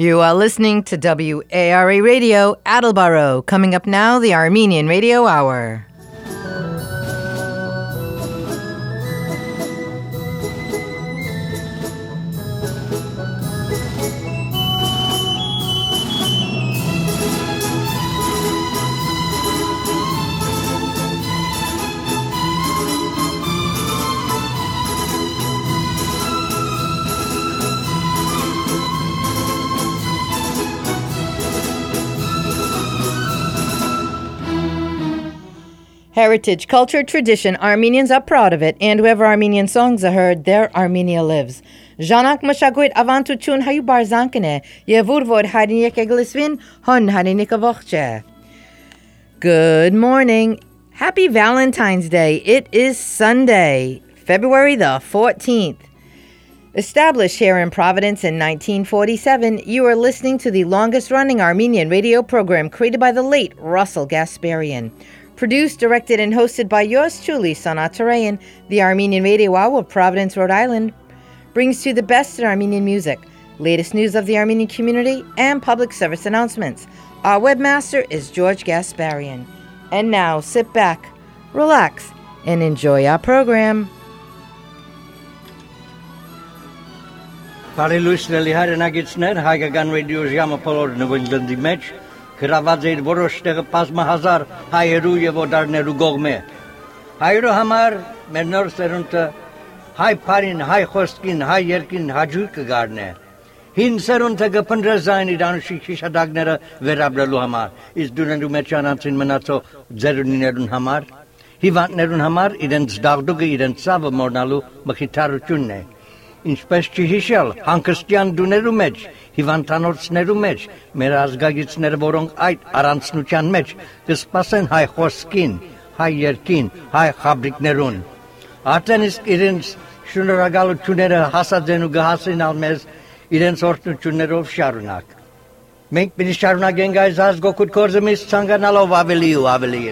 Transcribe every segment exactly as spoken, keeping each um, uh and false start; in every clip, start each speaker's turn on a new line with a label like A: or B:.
A: You are listening to W A R A Radio, Attleboro. Coming up now, the Armenian Radio Hour. Heritage, culture, tradition, Armenians are proud of it, and wherever Armenian songs are heard, there Armenia lives. Janak Mashagwit Avantuchun Hayu Barzankane, Yevurvod Hadinik Eglisvin, Hon Hadinikavoche. Good morning. Happy Valentine's Day. It is Sunday, February the fourteenth. Established here in Providence in nineteen forty-seven, you are listening to the longest-running Armenian radio program created by the late Russell Gasparian. Produced, directed, and hosted by yours truly, Sanat Tarayan, the Armenian Radio Hour of Providence, Rhode Island, brings to you the best in Armenian music, latest news of the Armenian community, and public service announcements. Our webmaster is George Gasparian. And now, sit back, relax, and enjoy our program.
B: Բարելույսների հայրենագիցներ, հայկական ռադիո ժամը բոլոր նվնջլնդի մեջ գրաված էր որոշ տեղը բազմահազար հայերու եւ օտարներու կողմէ։ Հայերու համար մեր նոր սերունդը հայ բարին, հայ խոսքին, հայ երկին հաջող կգարնե։ Հին սերունդը կփնտրեզային իր անշիկ շիշադակները վերաբրելու համար, իսկ դուներու մեջ անցին մնացող ձերունիներուն համար, հիվանդներուն համար իրենց դաղդուկը իրենց ցավը մորնալու մխիթարությունն է։ Ինչպես չհիշել հանգստյան դուներու մեջ, հիվանդանոցներու մեջ, մեր ազգագիցները, որոնք այդ առանցնության մեջ կսպասեն հայ խոսքին, հայ երկին, հայ խաբրիկներուն։ Արդեն իսկ իրենց շնորհակալությունները հասած են ու կհասնեն մեզ իրենց օրհնություններով շարունակ։ Մենք պիտի շարունակենք այս ազգօգուտ գործը մեզ ցանկանալով ավելի ու ավելի։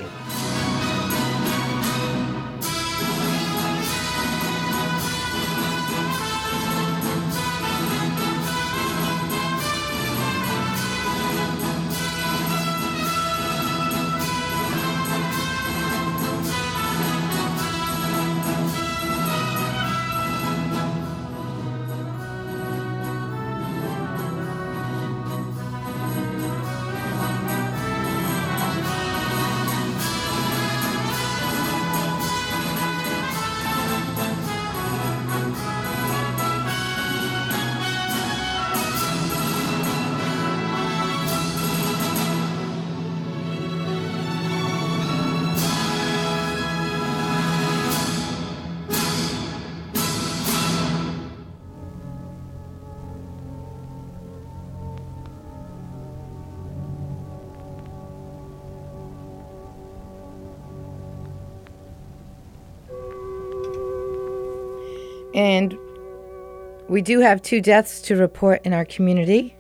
A: And we do have two deaths to report in our community.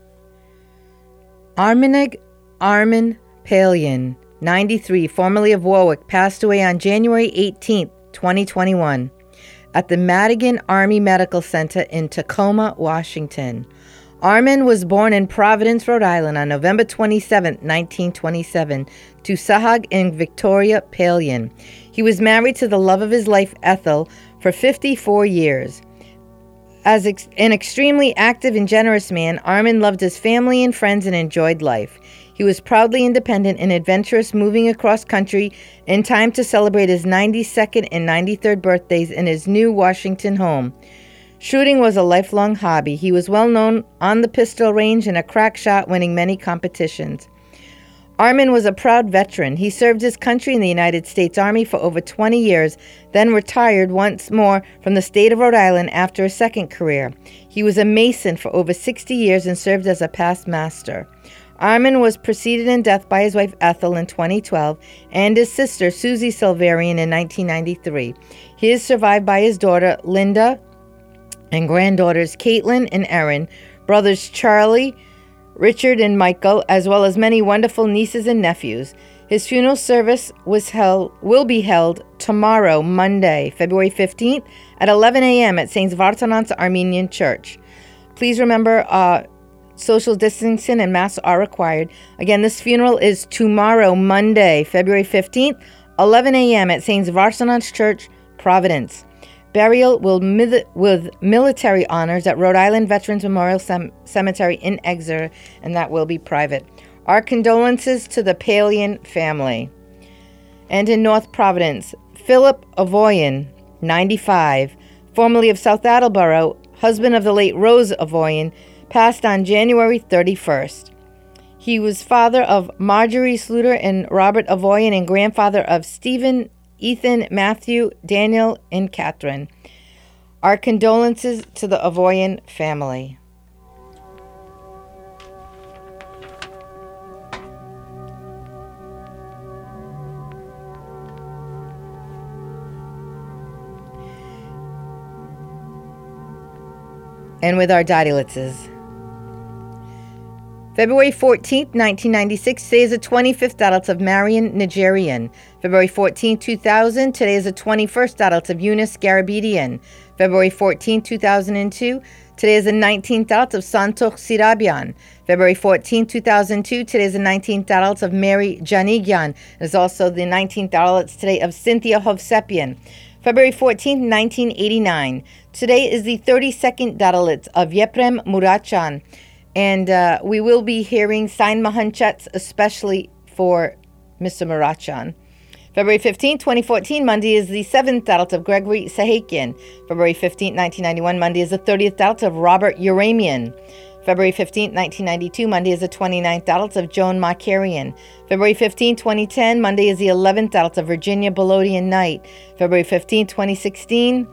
A: Armenig Armin Palian, ninety-three, formerly of Warwick, passed away on January eighteenth, twenty twenty-one, at the Madigan Army Medical Center in Tacoma, Washington. Armin was born in Providence, Rhode Island on November twenty-seventh, nineteen twenty-seven, to Sahag and Victoria Palian. He was married to the love of his life, Ethel, for fifty-four years. As ex- an extremely active and generous man, Armin loved his family and friends and enjoyed life. He was proudly independent and adventurous, moving across country in time to celebrate his ninety-second and ninety-third birthdays in his new Washington home. Shooting was a lifelong hobby. He was well known on the pistol range and a crack shot, winning many competitions. Armin was a proud veteran. He served his country in the United States Army for over twenty years, then retired once more from the state of Rhode Island after a second career. He was a Mason for over sixty years and served as a past master. Armin was preceded in death by his wife Ethel in twenty twelve and his sister Susie Silverian in nineteen ninety-three. He is survived by his daughter Linda and granddaughters Caitlin and Erin, brothers Charlie, Richard, and Michael, as well as many wonderful nieces and nephews. His funeral service was held, will be held tomorrow, Monday, February fifteenth, at eleven a.m. at Saint Vartanants Armenian Church. Please remember, uh, social distancing and masks are required. Again, this funeral is tomorrow, Monday, February fifteenth, eleven a.m. at Saint Varsanant's Church, Providence. Burial will mil- with military honors at Rhode Island Veterans Memorial Cem- Cemetery in Exeter, and that will be private. Our condolences to the Palian family. And in North Providence, Philip Avoyan, ninety-five, formerly of South Attleboro, husband of the late Rose Avoyan, passed on January thirty-first. He was father of Marjorie Sluter and Robert Avoyan and grandfather of Stephen, Ethan, Matthew, Daniel, and Catherine. Our condolences to the Avoyan family. And with our Dadielitzes. February fourteenth, nineteen ninety-six, today is the twenty-fifth adult of Marion Nigerian. February fourteenth, two thousand, today is the twenty-first adult of Eunice Garabedian. February fourteenth, two thousand two, today is the nineteenth adult of Santoch Sirabian. February fourteenth, two thousand two, today is the nineteenth adult of Mary Janigyan. It is also the nineteenth adult today of Cynthia Hovsepian. February fourteenth, nineteen eighty-nine, today is the thirty-second Dadalit of Yeprem Murachan. And uh, we will be hearing sign mahanchats, especially for Mister Murachan. February fifteenth, twenty fourteen, Monday is the seventh Dalit of Gregory Sahakian. February fifteenth, nineteen ninety-one, Monday is the thirtieth Dalit of Robert Uramian. February fifteenth, nineteen ninety-two, Monday is the twenty-ninth Dalit of Joan Markarian. February fifteenth, twenty ten, Monday is the eleventh Dalit of Virginia Belodian Knight. February fifteenth, twenty sixteen,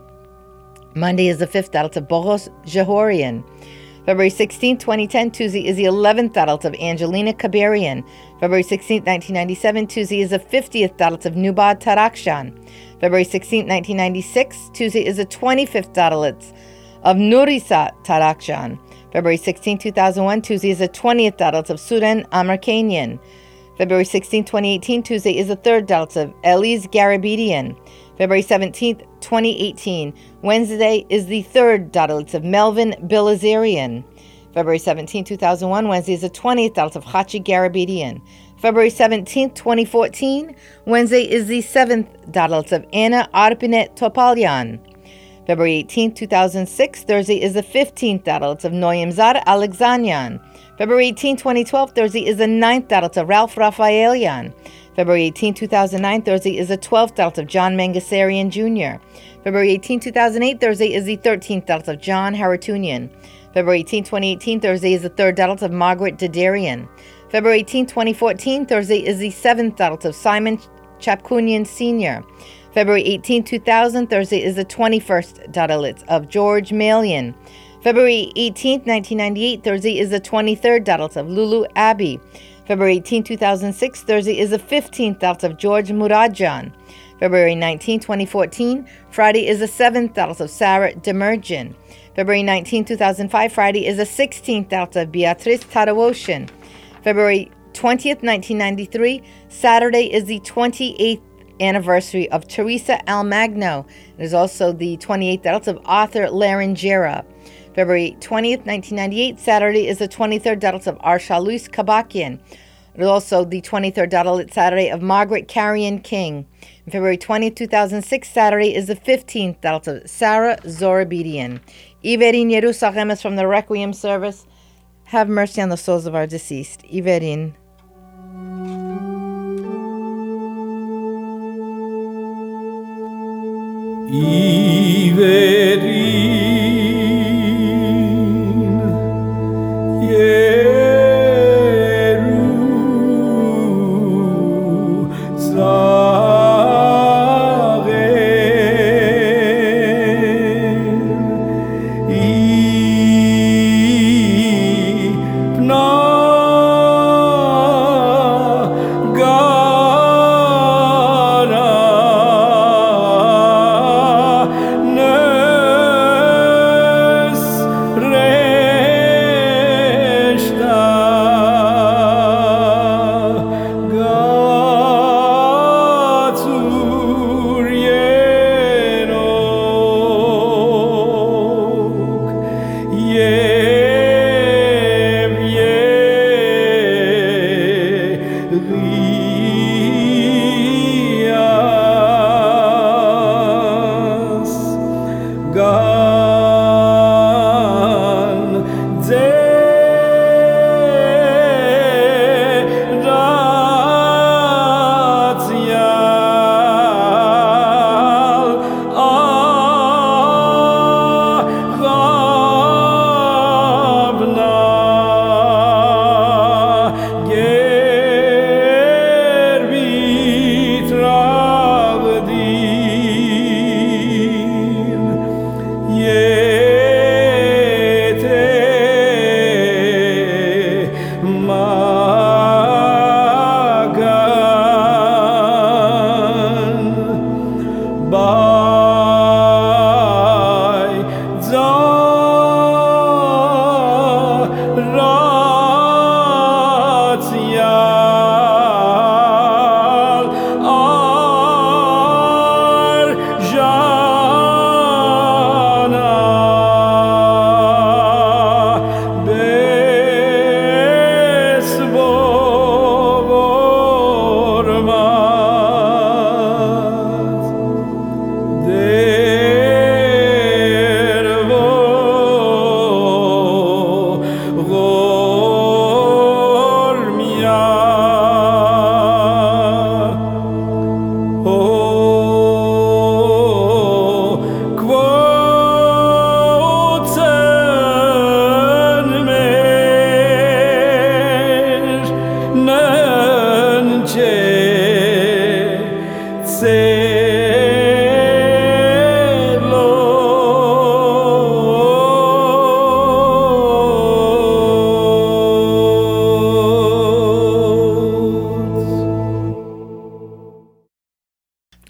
A: Monday is the fifth Dalit of Boros Jehorian. February sixteenth, twenty ten, Tuesday is the eleventh Dalit of Angelina Kabarian. February sixteenth, nineteen ninety-seven, Tuesday is the fiftieth Dalit of Nubad Tarakshan. February sixteenth, nineteen ninety-six, Tuesday is the twenty-fifth Dalit of Nurisa Tarakshan. February sixteenth, two thousand one, Tuesday is the twentieth Dalit of Sudan Amerkanian. February sixteenth, twenty eighteen, Tuesday is the third Dalit of Elise Garabedian. February seventeenth, twenty eighteen, Wednesday is the third Dalit of Melvin Bilazarian. February seventeenth, two thousand one, Wednesday is the twentieth Dalit of Hachi Garabedian. February seventeenth, twenty fourteen, Wednesday is the seventh Dalit of Anna Arpinet Topalyan. February eighteenth, two thousand six, Thursday is the fifteenth Dalit of Noyamzar Alexanyan. February eighteenth, twenty twelve, Thursday is the ninth Dalit of Ralph Raphaelian. February eighteenth, two thousand nine, Thursday is the twelfth Dalit of John Mangasarian Junior February eighteenth, two thousand eight, Thursday is the thirteenth Dalit of John Haratunian. February eighteenth, twenty eighteen, Thursday is the third Dalit of Margaret Dedarian. February eighteenth, twenty fourteen, Thursday is the seventh Dalit of Simon Chapkunian Senior February eighteenth, two thousand, Thursday is the twenty-first Dalit of George Malian. February eighteenth, nineteen ninety-eight, Thursday is the twenty-third Dalit of Lulu Abbey. February eighteenth, two thousand six, Thursday is the fifteenth Dalit of George Muradjan. February nineteenth, twenty fourteen, Friday is the seventh Dalit of Sarah Demergen. February nineteenth, two thousand five, Friday is the sixteenth Dalit of Beatrice Tarawoshin. February twentieth, nineteen ninety-three, Saturday is the twenty-eighth anniversary of Teresa Almagno. It is also the twenty-eighth Dalit of Arthur Larangera. February twentieth, nineteen ninety-eight, Saturday is the twenty-third Dalit of Arsha Luis Kabakian. It is also the twenty-third Dalit Saturday of Margaret Carrion King. And February twentieth, two thousand six, Saturday is the fifteenth Dalit of Sarah Zorabedian. Iverin Yerusachem is from the Requiem service. Have mercy on the souls of our deceased. Iverin.
C: Iverin. God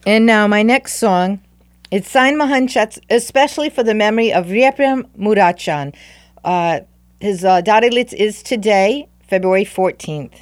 A: And now my next song, it's signed Mahanchat, especially for the memory of Rieprem Murachan. Uh, his uh, Darilitz is today, February fourteenth.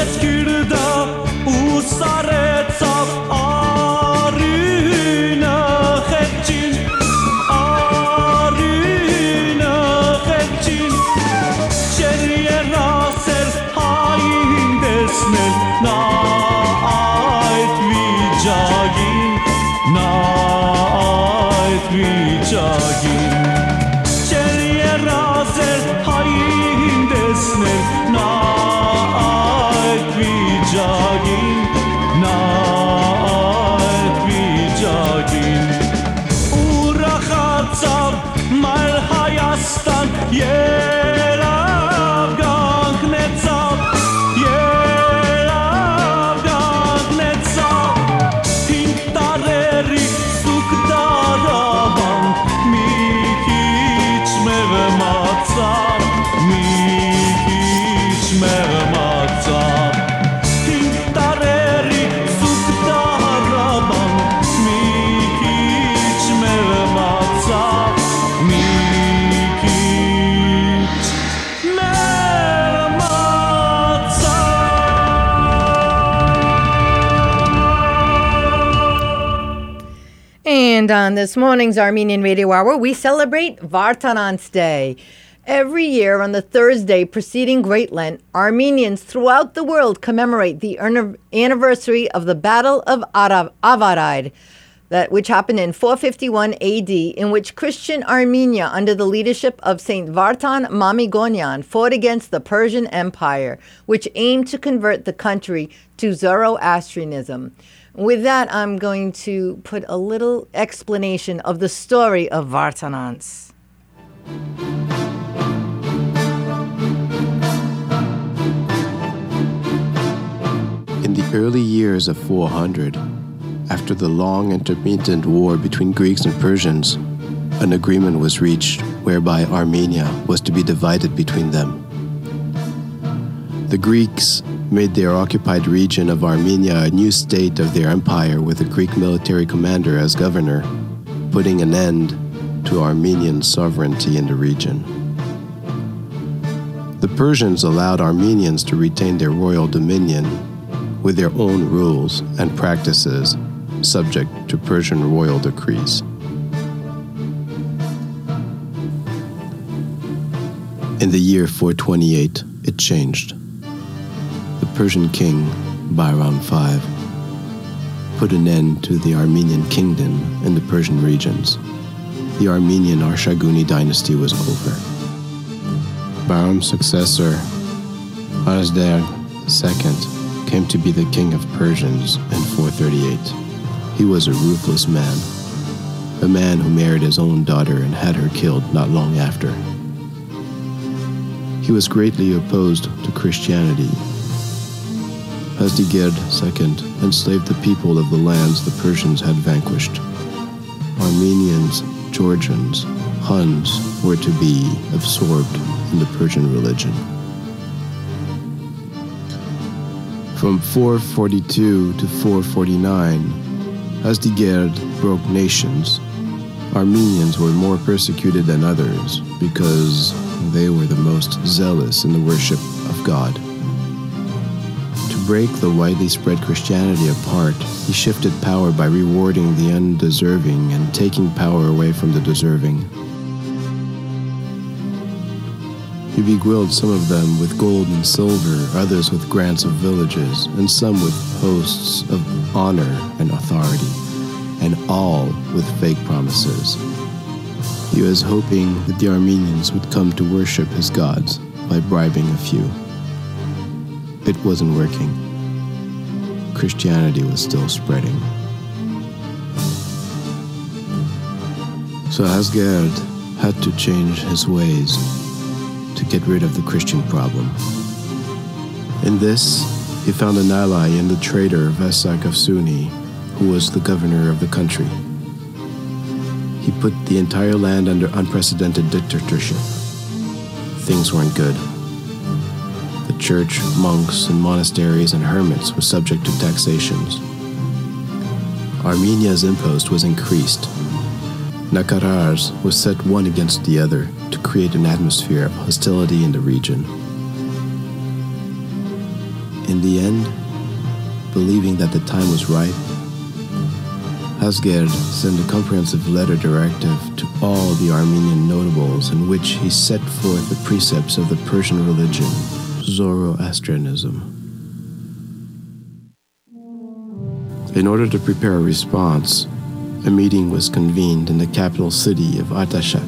A: And on this morning's Armenian Radio Hour, we celebrate Vartanants Day. Every year on the Thursday preceding Great Lent, Armenians throughout the world commemorate the anniversary of the Battle of Avarayr, that which happened in four fifty-one A D, in which Christian Armenia, under the leadership of Saint Vartan Mamigonian, fought against the Persian Empire, which aimed to convert the country to Zoroastrianism. With that, I'm going to put a little explanation of the story of Vartanants.
C: In the early years of four hundred, after the long intermittent war between Greeks and Persians, an agreement was reached whereby Armenia was to be divided between them. The Greeks made their occupied region of Armenia a new state of their empire with a Greek military commander as governor, putting an end to Armenian sovereignty in the region. The Persians allowed Armenians to retain their royal dominion with their own rules and practices, subject to Persian royal decrees. In the year four twenty-eight, it changed. The Persian king, Bahram the Fifth, put an end to the Armenian kingdom in the Persian regions. The Armenian Arshakuni dynasty was over. Bahram's successor, Hasdai the Second, came to be the king of Persians in four thirty-eight. He was a ruthless man, a man who married his own daughter and had her killed not long after. He was greatly opposed to Christianity. Hasdai the Second enslaved the people of the lands the Persians had vanquished. Armenians, Georgians, Huns were to be absorbed in the Persian religion. From four forty-two to four forty-nine, Hasdai broke nations. Armenians were more persecuted than others because they were the most zealous in the worship of God. To break the widely spread Christianity apart, he shifted power by rewarding the undeserving and taking power away from the deserving. He beguiled some of them with gold and silver, others with grants of villages, and some with posts of honor and authority, and all with fake promises. He was hoping that the Armenians would come to worship his gods by bribing a few. It wasn't working. Christianity was still spreading. So Hasdai had to change his ways to get rid of the Christian problem. In this, he found an ally in the traitor Vesak of Suni, who was the governor of the country. He put the entire land under unprecedented dictatorship. Things weren't good. The church, monks, and monasteries and hermits were subject to taxations. Armenia's impost was increased. Nakarars was set one against the other to create an atmosphere of hostility in the region. In the end, believing that the time was ripe, Asgerd sent a comprehensive letter directive to all the Armenian notables in which he set forth the precepts of the Persian religion, Zoroastrianism. In order to prepare a response, a meeting was convened in the capital city of Artashat.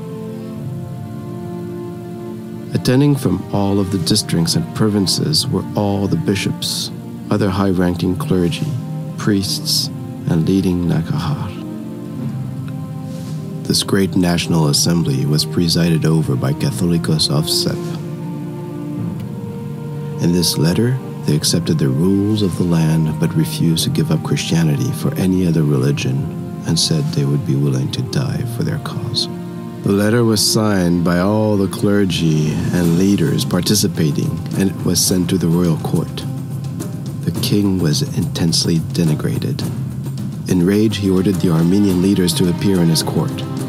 C: Attending from all of the districts and provinces were all the bishops, other high-ranking clergy, priests, and leading Nakahar. This great national assembly was presided over by Catholicos of Sep. In this letter, they accepted the rules of the land but refused to give up Christianity for any other religion and said they would be willing to die for their cause. The letter was signed by all the clergy and leaders participating, and it was sent to the royal court. The king was intensely denigrated. Enraged, he ordered the Armenian leaders to appear in his court.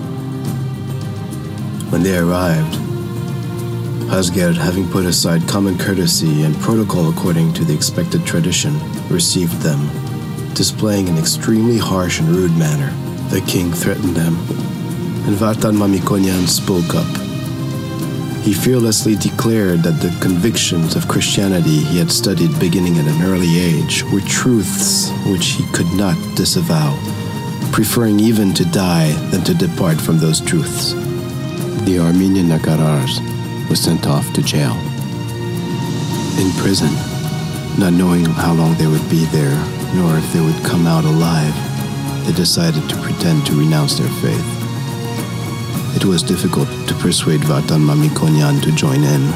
C: When they arrived, Asgerd, having put aside common courtesy and protocol according to the expected tradition, received them, displaying an extremely harsh and rude manner. The king threatened them, and Vartan Mamikonian spoke up. He fearlessly declared that the convictions of Christianity he had studied beginning at an early age were truths which he could not disavow, preferring even to die than to depart from those truths. The Armenian Nakarars was sent off to jail. In prison, not knowing how long they would be there, nor if they would come out alive, they decided to pretend to renounce their faith. It was difficult to persuade Vartan Mamikonian to join in,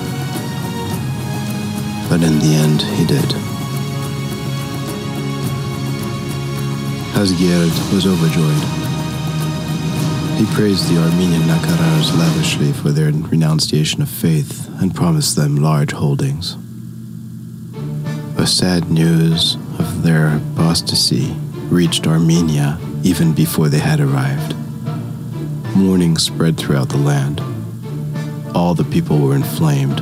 C: but in the end he did. Asgerd was overjoyed. He praised the Armenian Nakarars lavishly for their renunciation of faith and promised them large holdings. But sad news of their apostasy reached Armenia even before they had arrived. Mourning spread throughout the land. All the people were inflamed.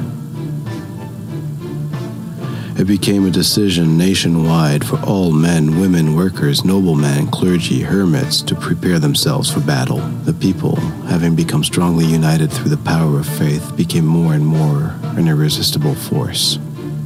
C: It became a decision nationwide for all men, women, workers, noblemen, clergy, hermits to prepare themselves for battle. The people, having become strongly united through the power of faith, became more and more an irresistible force.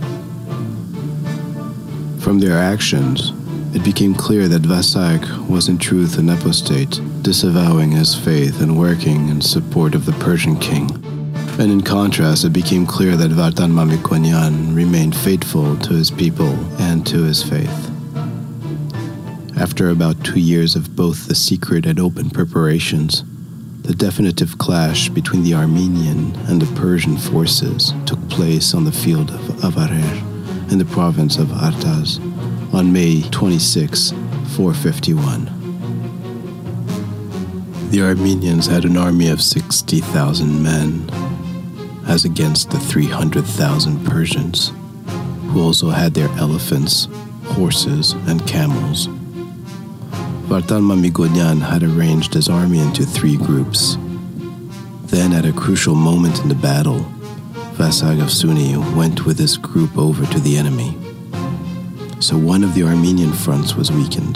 C: From their actions, it became clear that Vasark was in truth an apostate, disavowing his faith and working in support of the Persian king. And in contrast, it became clear that Vartan Mamikonian remained faithful to his people and to his faith. After about two years of both the secret and open preparations, the definitive clash between the Armenian and the Persian forces took place on the field of Avarer in the province of Artaz on May twenty-sixth, four fifty-one. The Armenians had an army of sixty thousand men, as against the three hundred thousand Persians, who also had their elephants, horses, and camels. Vartan Mamikonian had arranged his army into three groups. Then, at a crucial moment in the battle, Vasark of Suni went with his group over to the enemy. So one of the Armenian fronts was weakened.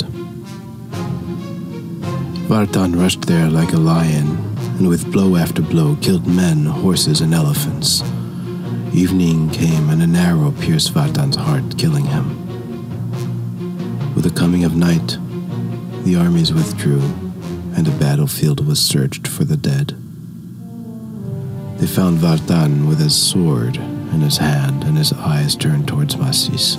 C: Vartan rushed there like a lion, and with blow after blow killed men, horses, and elephants. Evening came, and an arrow pierced Vartan's heart, killing him. With the coming of night, the armies withdrew, and the battlefield was searched for the dead. They found Vartan with his sword in his hand and his eyes turned towards Masis.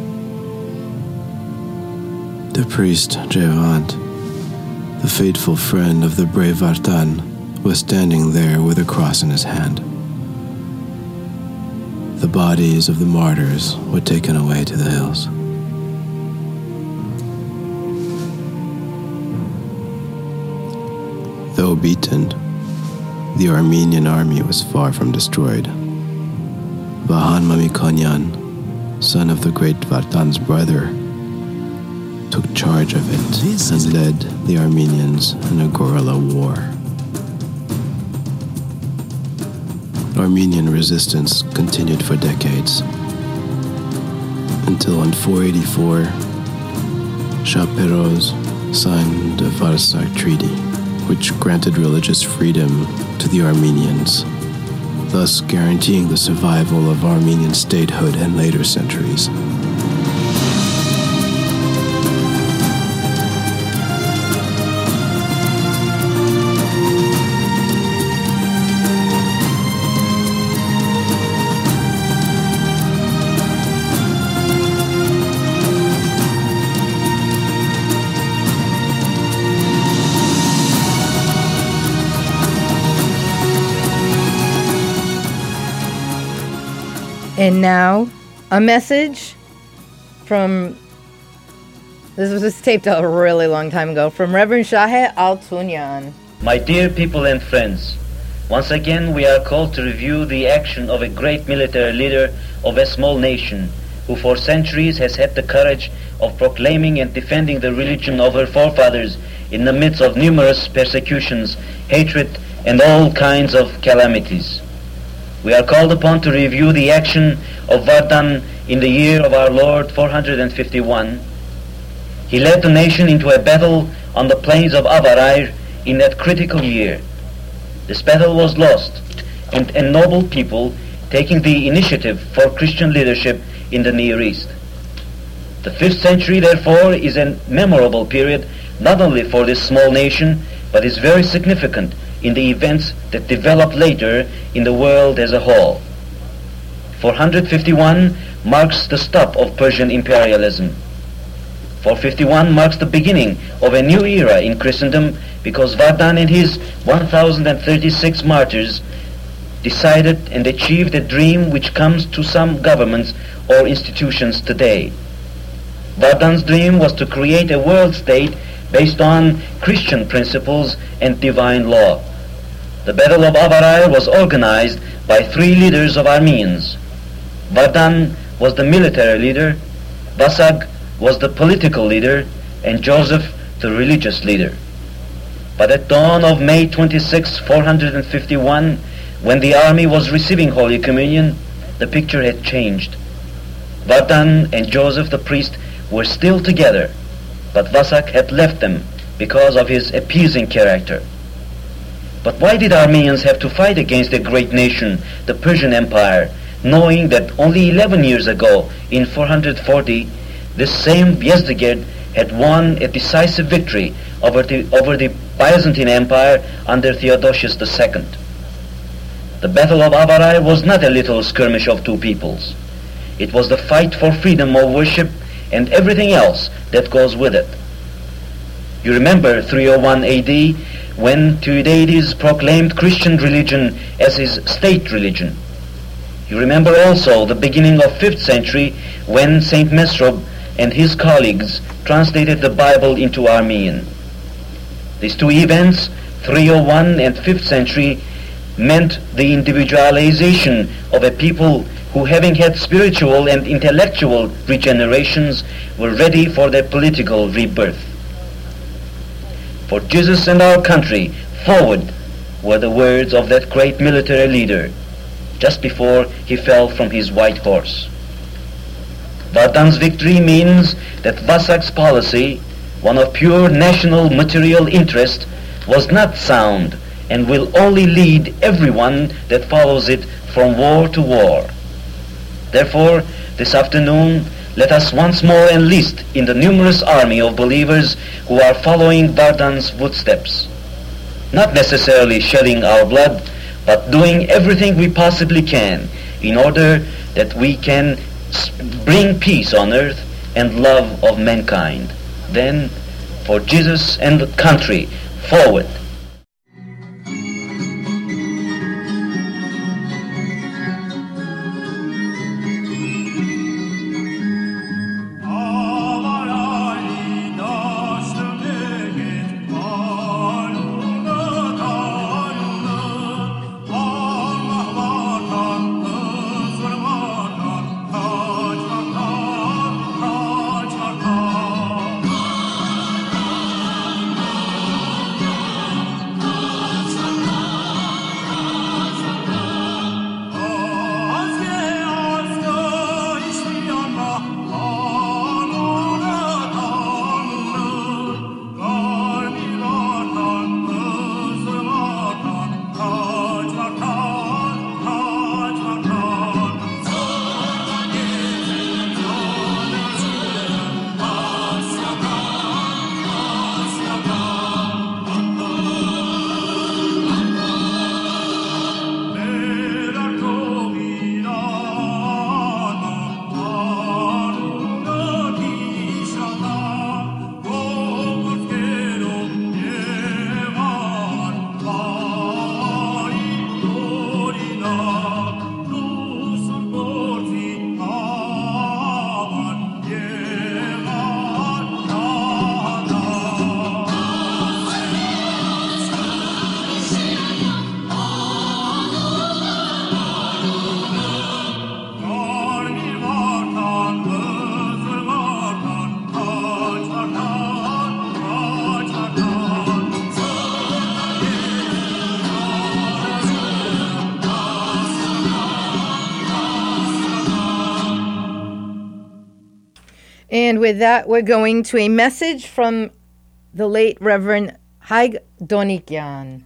C: The priest, Jevant, the faithful friend of the brave Vartan, was standing there with a cross in his hand. The bodies of the martyrs were taken away to the hills. Though beaten, the Armenian army was far from destroyed. Vahan Mamikonian, son of the great Vartan's brother, took charge of it and led the Armenians in a guerrilla war. Armenian resistance continued for decades. until on four eighty-four, Shah Peroz signed the Varsak Treaty, which granted religious freedom to the Armenians, thus guaranteeing the survival of Armenian statehood in later centuries.
A: And now, a message from, this was taped a really long time ago, from Reverend Shahe Al-Tunyan.
D: My dear people and friends, once again we are called to review the action of a great military leader of a small nation who for centuries has had the courage of proclaiming and defending the religion of her forefathers in the midst of numerous persecutions, hatred, and all kinds of calamities. We are called upon to review the action of Vardan in the year of our Lord four hundred fifty-one. He led the nation into a battle on the plains of Avarai in that critical year. This battle was lost, and a noble people taking the initiative for Christian leadership in the Near East. The fifth century, therefore, is a memorable period not only for this small nation, but is very significant in the events that developed later in the world as a whole. four hundred fifty-one marks the stop of Persian imperialism. four fifty-one marks the beginning of a new era in Christendom because Vardan and his one thousand thirty-six martyrs decided and achieved a dream which comes to some governments or institutions today. Vardan's dream was to create a world state based on Christian principles and divine law. The Battle of Avarai was organized by three leaders of Armenians. Vardan was the military leader, Vasag was the political leader, and Joseph the religious leader. But at dawn of May twenty-sixth, four hundred fifty-one, when the army was receiving Holy Communion, the picture had changed. Vardan and Joseph the priest were still together, but Vasak had left them because of his appeasing character. But why did Armenians have to fight against a great nation, the Persian Empire, knowing that only eleven years ago, in four hundred forty, this same Yezdegerd had won a decisive victory over the, over the Byzantine Empire under Theodosius the Second? The Battle of Avarai was not a little skirmish of two peoples. It was the fight for freedom of worship and everything else that goes with it. You remember three oh one A D when Thucydides proclaimed Christian religion as his state religion. You remember also the beginning of fifth century when Saint Mesrob and his colleagues translated the Bible into Armenian. These two events, three oh one and fifth century, meant the individualization of a people who, having had spiritual and intellectual regenerations, were ready for their political rebirth. For Jesus and our country, forward, were the words of that great military leader, just before he fell from his white horse. Vardan's victory means that Vasak's policy, one of pure national material interest, was not sound and will only lead everyone that follows it from war to war. Therefore, this afternoon, let us once more enlist in the numerous army of believers who are following Vardan's footsteps, not necessarily shedding our blood, but doing everything we possibly can in order that we can bring peace on earth and love of mankind. Then, for Jesus and the country, forward!
A: And with that, we're going to a message from the late Reverend Haig Donikyan.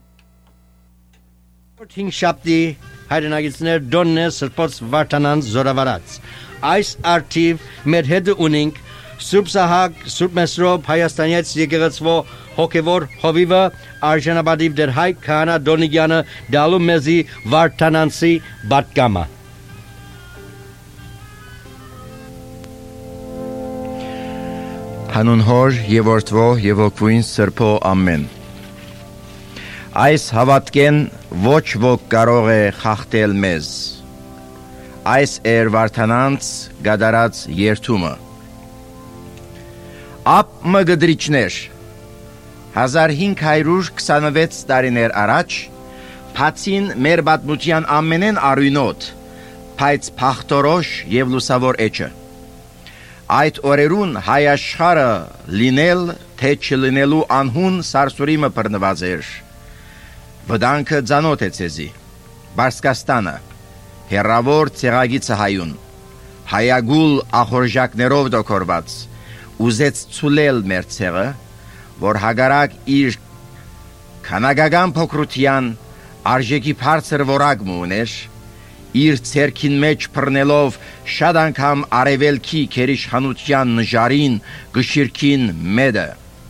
B: Ting Shapti, Heidenagitsner, Donne, Serpots, Vartanans, Zoravarats. Ice Artiv, Medhed Uning, Subsahag, Submesrob, Hayastanets, Yegeretsvo, Hokevor, Hoviva, Arjanabadiv, Der Haig, Kana, Donigiana, Dalumezi, Vartanansi, Batgama.
E: Հանուն հոր և որդվո և ոգվույն սրբո ամեն։ Այս հավատքեն ոչ ոք կարող է խախտել մեզ։ Այս էր վարդանանց գադարած երթումը։ Ապ մգդրիչներ, հազար հինգ հարյուր քսանվեց տարիներ առաջ, բացին մեր պատմության ամենեն արույնոտ, բայց փախտորոշ և լուսավոր էջը։ Այդ օրերուն հայ աշխարհը լինել, թե չլինելու անհուն սարսուրիմը բռնված էր։ Վտանգը ծանոթ է ցեզի, Բարսկաստանը, հեռավոր ցեղագիծը հայուն, հայագուլ ախորժակներով դոկորված, ուզեց ցուլել մեր ցեղը, որ հագարակ իր քանագական փոքրության արժեքի բարձր որակը ուներ, իր ցերքին մեջ բռնելով շատ անգամ արևելքի քերիշխանության նժարին գշիրքին մեդը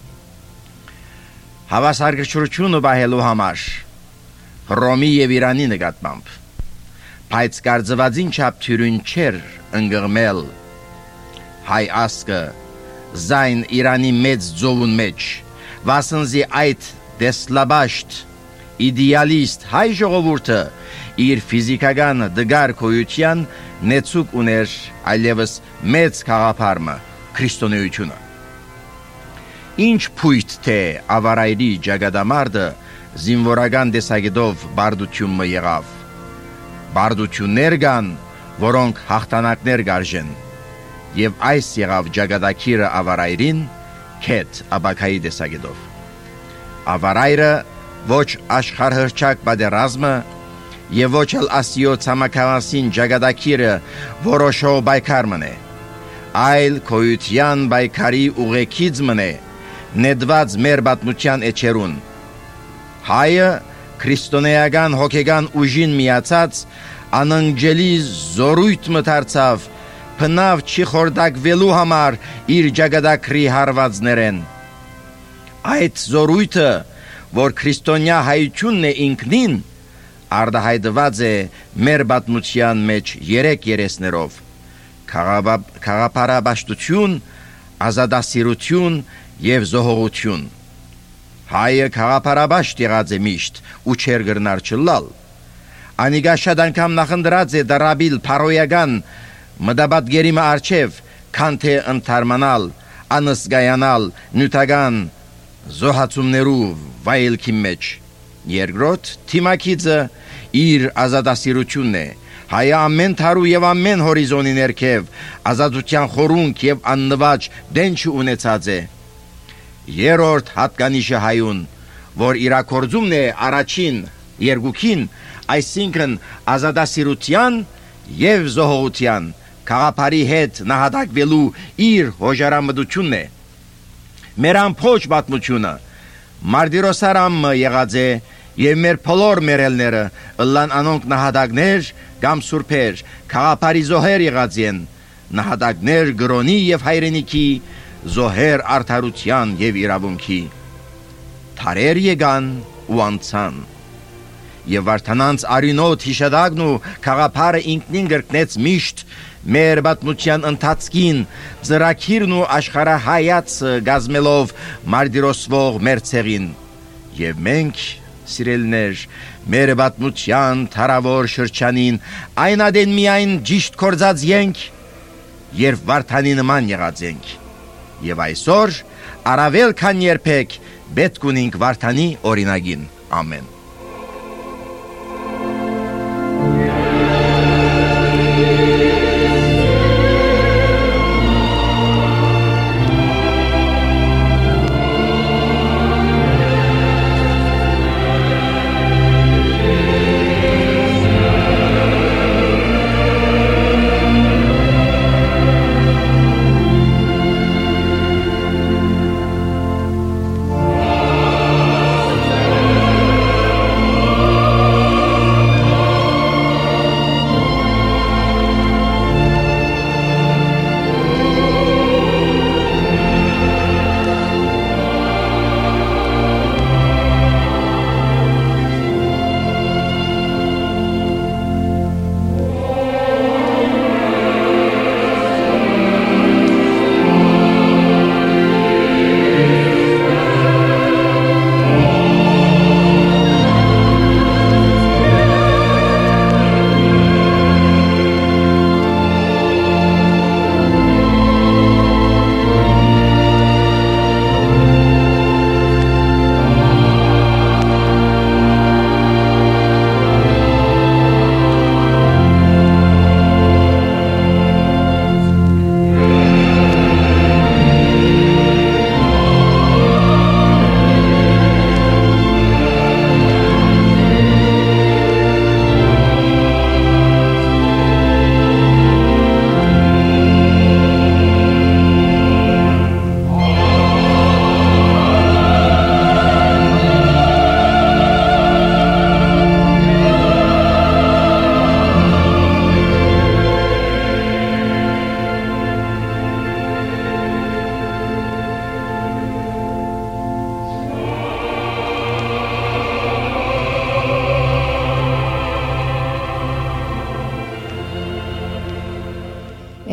E: հավասարգրչությունը բահելու համար Հռոմի եւ Իրանի նկատմամբ բայց կարծվածին չափ թյուրին չեր ընկղմել հայ ասկը զայն Իրանի մեծ ձողուն մեջ վասնզի այդ դեսլաբաշտ իդեալիստ հայ ժողովուրդը իր ֆիզիկական դգար քոյության նեցուկ ուներ այլևս մեծ խաղապարմը քրիստոնեությունը ինչ փույթ թե ավարայրի ճակատամարտը զինվորական դեսագետով բարդությունը եղավ բարդություններ կան որոնք հաղթանակներ գարժեն եւ այս եղավ ճակատագիրը ավարայրին քետ աբակայի դեսագետով ավարայրը ոչ աշխարհհռչակ բادرազմը եւ ոչ էլ ասիո ցամաքավասին ճակատագիրը որոշող բայկար մնե այլ քոյության բայկարի ուղեկից մնե նեդված մեր պատմության էջերուն հայը քրիստոնեական հոգեգան ուժին միացած անընջելի զորույթ մտարցավ փնավ չի խորդակվելու համար իր ճակատագրի հարվածներեն այդ զորույթը որ քրիստոնյա հայությունն է ինքնին արդահայտված է մեր պատմության մեջ երեք երեսներով քաղաքապարաբաշխություն, ազատասիրություն եւ զոհողություն հայը քաղաքապարաբաշտ եղած է միշտ ու չեր գրնար չլալ անիգա շատ անգամ նախնդրած է դարաբիլ փարոյական մտաբատգերիմը արչև քան թե ընթարմանալ անսգայանալ նյութական զոհացումներու վայելքի մեջ երկրորդ թիմակիցը իր ազատասիրությունն է հայը ամեն թարու եւ ամեն հորիզոնի ներքև ազատության խորունկ եւ աննվաճ դենչ ունեցած է երրորդ հատկանիշը հայուն որ իրակորձումն է առաջին երկուքին այսինքն ազատասիրության եւ զոհողության քաղաքարի հետ նահատակվելու իր հոժարամտությունն է մեր ամփոփ պատմությունը Մարդիրոսարամը եղած է եւ մեր բոլոր մերելները ըլլան անոնք նահատակներ կամ սուրբեր քաղաքարի զոհեր եղած են նահատակներ գրոնի եւ հայրենիքի զոհեր արդարության եւ իրավունքի թարեր եկան ու անցան եւ վարդանանց արինոտ հիշադակն ու քաղաքարը ինքնին գրկնեց միշտ մեր պատմության ընթացքին ծրակիրն ու աշխարհայաց գազմելով մարդիրոսվող մեր ցեղին եւ մենք սիրելներ մեր պատմության թարավոր շրջանին այն ադեն միայն ճիշտ կործած ենք երբ վարդանի նման եղած ենք եւ այսօր առավել քան երբեք պետք ունենք վարդանի օրինագին ամեն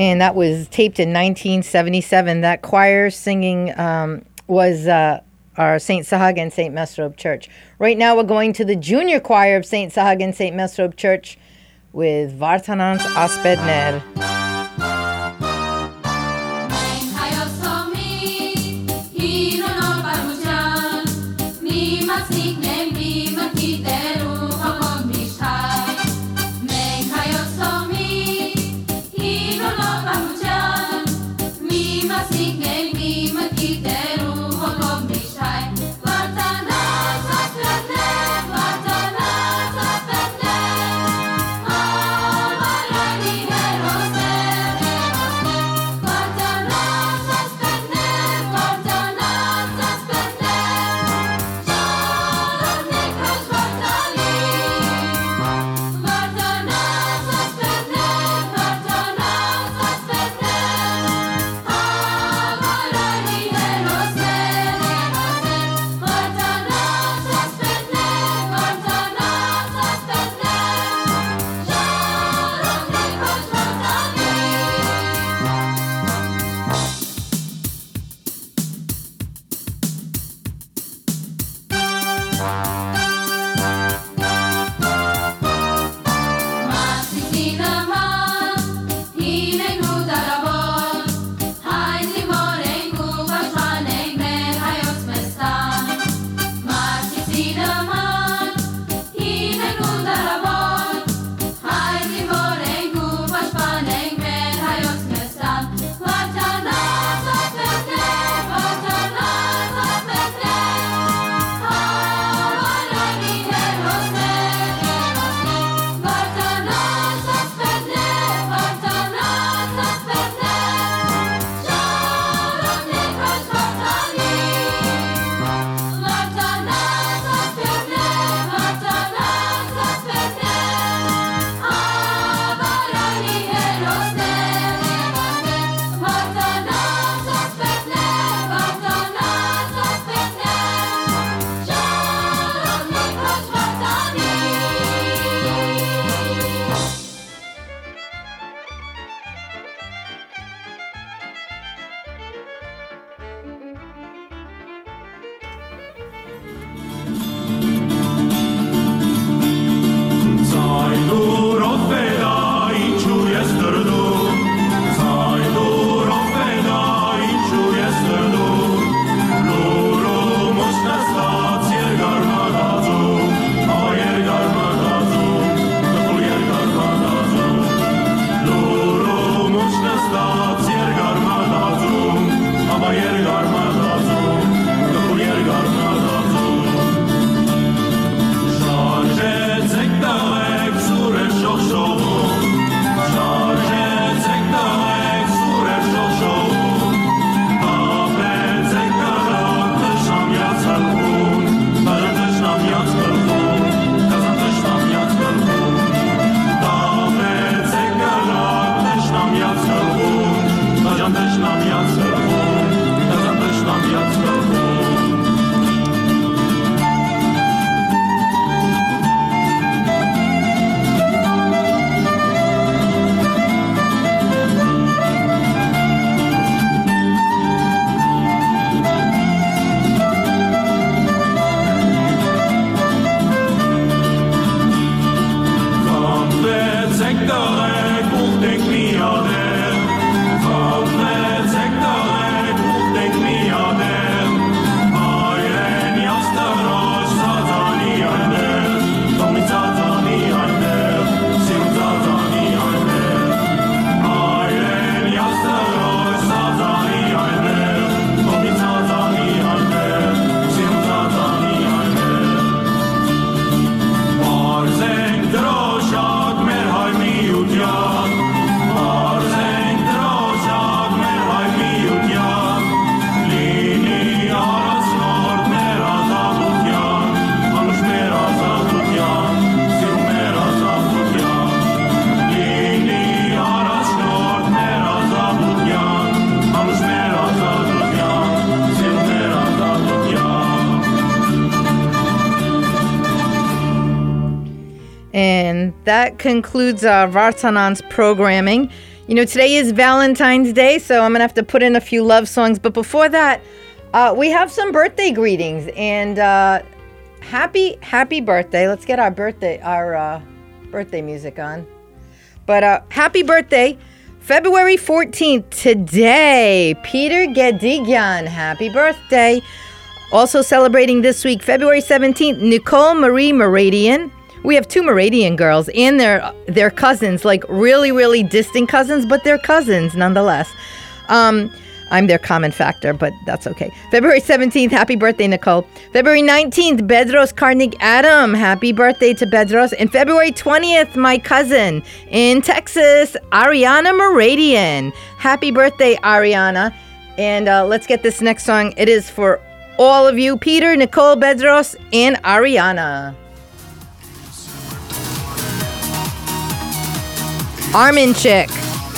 A: and that was taped in nineteen seventy-seven. That choir singing um, was uh, our Saint Sahag and Saint Mesrob Church. Right now we're going to the junior choir of Saint Sahag and Saint Mesrob Church with Vartanans Aspedner. And that concludes our Vartanans programming. You know, today is Valentine's Day, so I'm going to have to put in a few love songs. But before that, uh, we have some birthday greetings. And uh, happy, happy birthday. Let's get our birthday, our uh, birthday music on. But uh, happy birthday, February fourteenth, today, Peter Gedigyan. Happy birthday. Also celebrating this week, February seventeenth, Nicole Marie Meradian. We have two Meradian girls and their their cousins, like really, really distant cousins, but they're cousins nonetheless. Um, I'm their common factor, but that's okay. February seventeenth, happy birthday, Nicole. February nineteenth, Bedros Karnik Adam. Happy birthday to Bedros. And February twentieth, my cousin in Texas, Ariana Meradian. Happy birthday, Ariana. And uh, let's get this next song. It is for all of you, Peter, Nicole, Bedros, and Ariana. Armin Chick.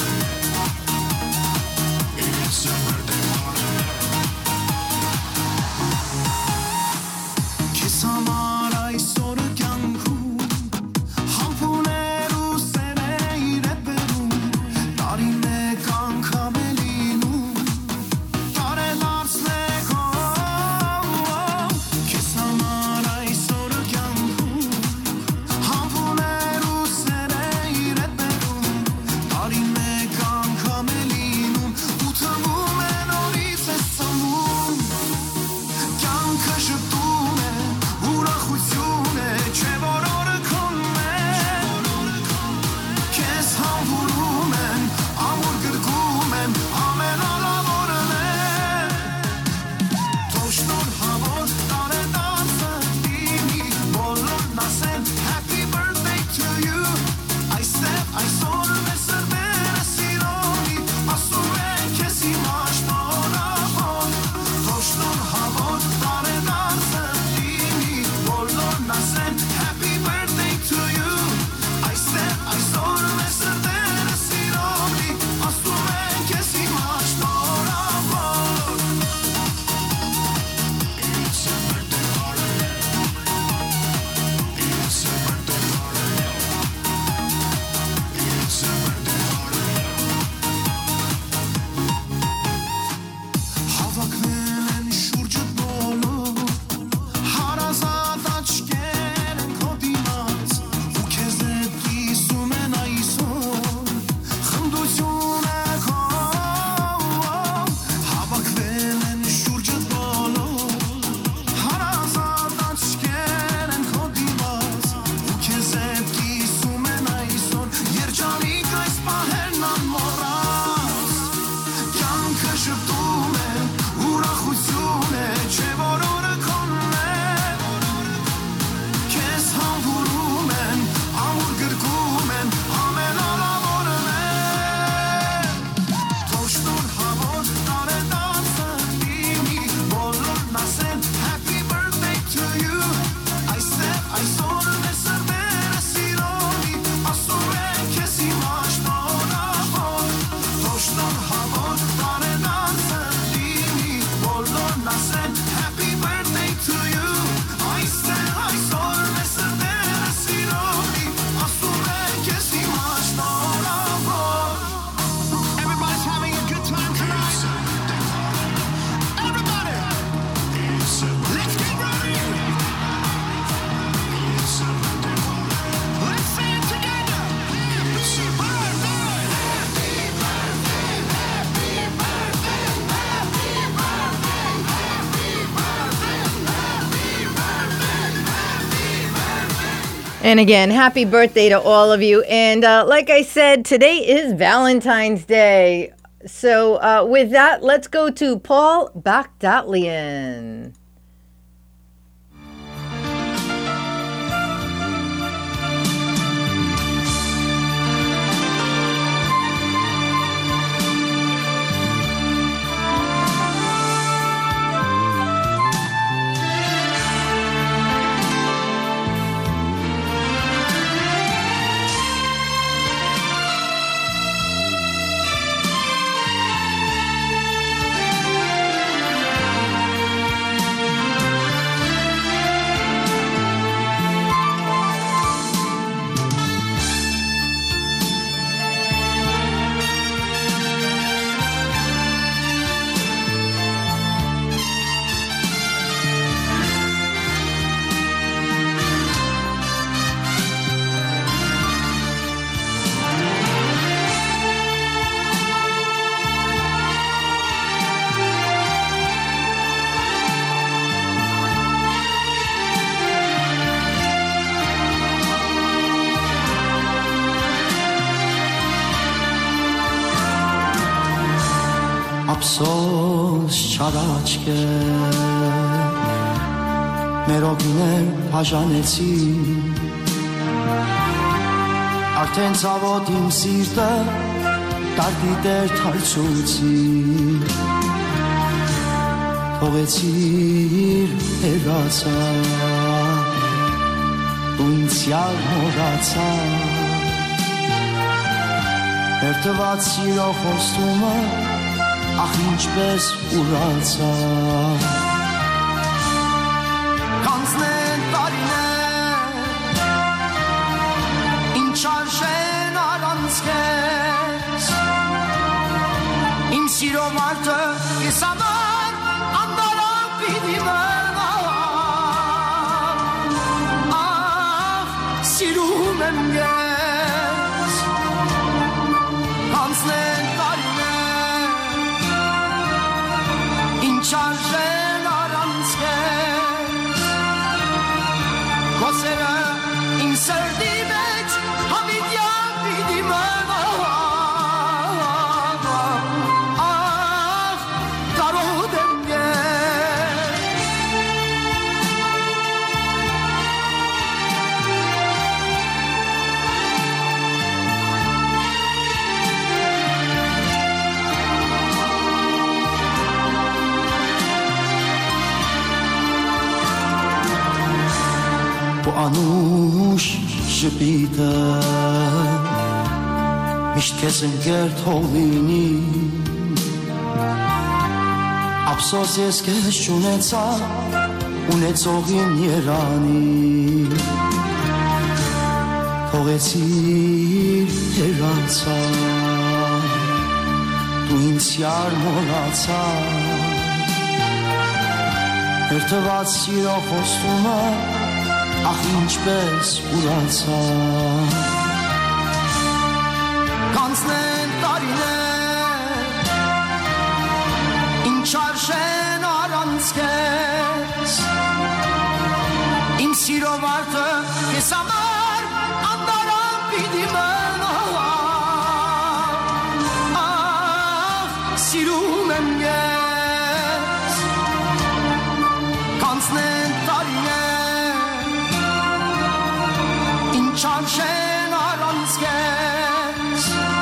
A: And again, happy birthday to all of you. And uh, like I said, today is Valentine's Day. So uh, with that, let's go to Paul Bakdalian.
F: ափսոս չարաչկե մերոգիներ բաժանեցի արդեն ցավոտ իմ սիրտը տարտի տեր թալցուցի թողեցիր հերացա ու ինձ յալ մորացա Երթված սիրո խոստումը ախ ինչպես ուրացա Կանցնեն տարիներ ինչ արժեն առանց քեզ Իմ սիրո մարդը ես ամար անդարան պիտի մնամ Ախ սիրում եմ ես Կանցնեն տարիներ ինչ արժեն առանց քեզ Քո սերը իմ սրտի մեջ հավիտյան պիտի մնամ Ախ կարոտ եմ ես Ու անուշ շպիտը միշտ քեզ ընկեր թող լինի Ափսոս ես քեզ չունեցա ունեցողին երանի Թողեցիր հերացա դու ինձ յարմոնացա Երթված սիրո խոստումը ախ ինչպես ուրացա Կանցնեն տարիներ ինչ արժեն առանց քեզ Իմ սիրո մարդը ես ամար անդարան պիտի մնամ Ախ սիրում եմ ես Կանցնեն տարիներ ինչ արժեն առանց քեզ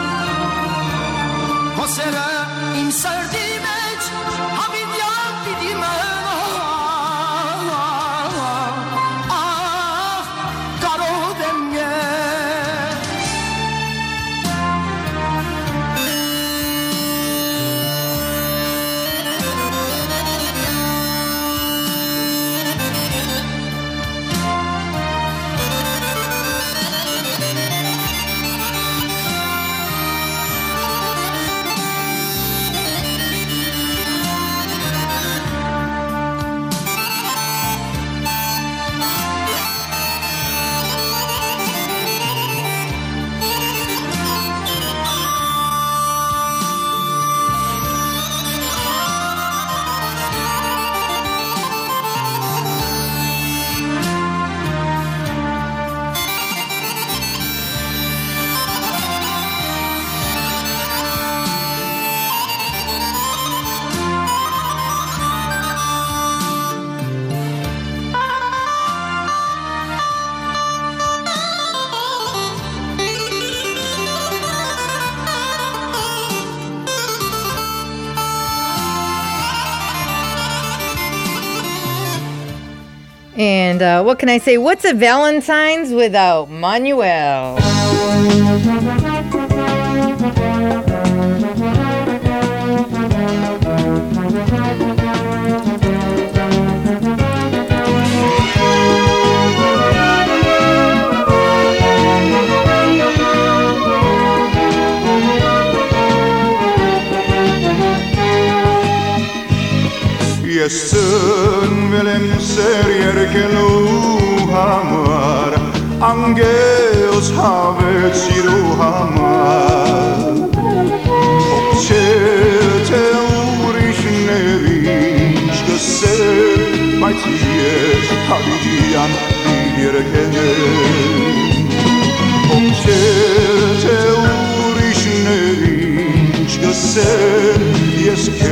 F: Քո սերը իմ սրտի մեջ հավիտյան պիտի մնամ Ախ կարոտ եմ ես
A: And uh, what can I say? What's a Valentine's without Manuel?
G: Ես ծնվել եմ սեր երկելու համար անգելս հավեց սիրու համար Ով չէ թե ուրիշներին չգսել բայց ես հավիտյան երգել Ով չէ թե ուրիշներին չգսել ես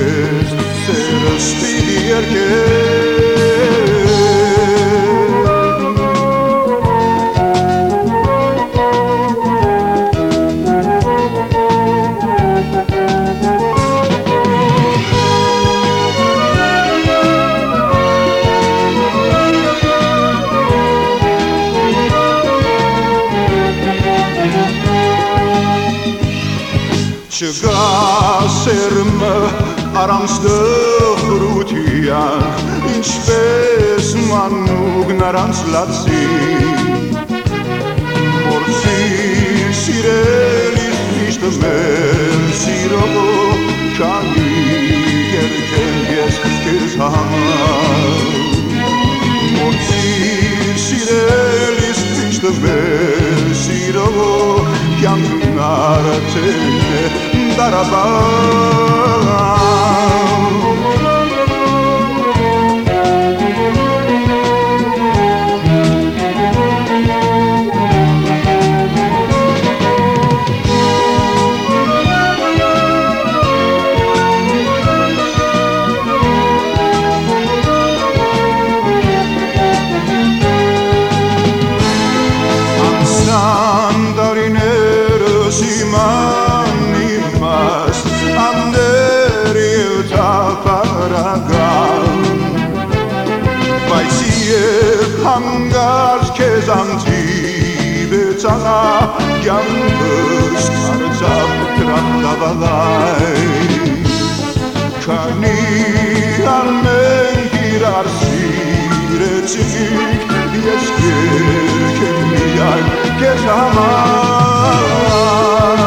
G: առանց դրության ինչպես մանուկ նրանց լացի Որսի սիրելիս միշտ մեր սիրով Չանի երկեմ ես քեզ համար Որսի սիրելիս միշտ մեր սիրով Կյանքն արդեն է դարաբան Հանգարց քեզ անթիվեցանա կյանքս կարծավ տրախտավաղայ Քանի անենք իրար սիրեցինք ես կերքեմ միայն քեզ համար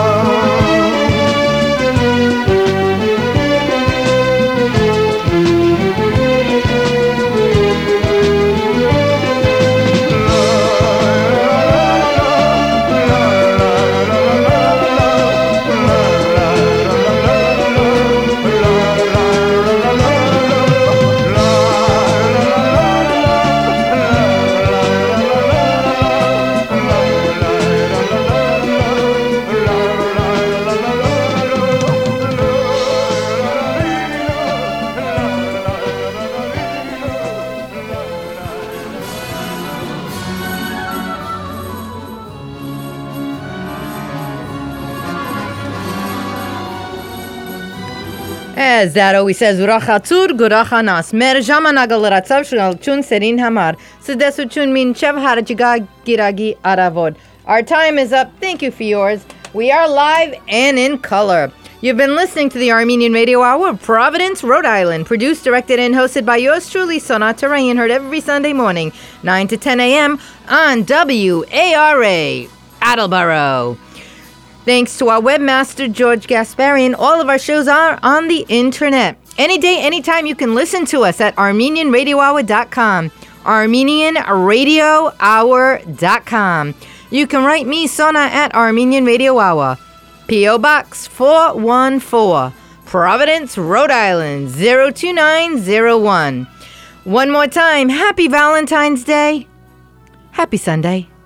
A: As that always says, Urachatzur Gurachanas. Mer ժամանակը լրացավ շնորհություն սերին համար. Սդեսություն մինչև հարջիգա գիրագի արավոտ. Our time is up. Thank you for yours. We are live and in color. You've been listening to the Armenian Radio Hour of Providence, Rhode Island. Produced, directed, and hosted by yours truly, Sonat Tarayan. Heard every Sunday morning, nine to ten a.m. on W A R A, Attleboro. Thanks to our webmaster, George Gasparian. All of our shows are on the internet. Any day, anytime, you can listen to us at Armenian Radio Hour dot com. Armenian Radio Hour dot com. You can write me, Sona, at Armenian Radio Hour. P O. Box four one four, Providence, Rhode Island, zero two nine zero one. One more time, happy Valentine's Day. Happy Sunday.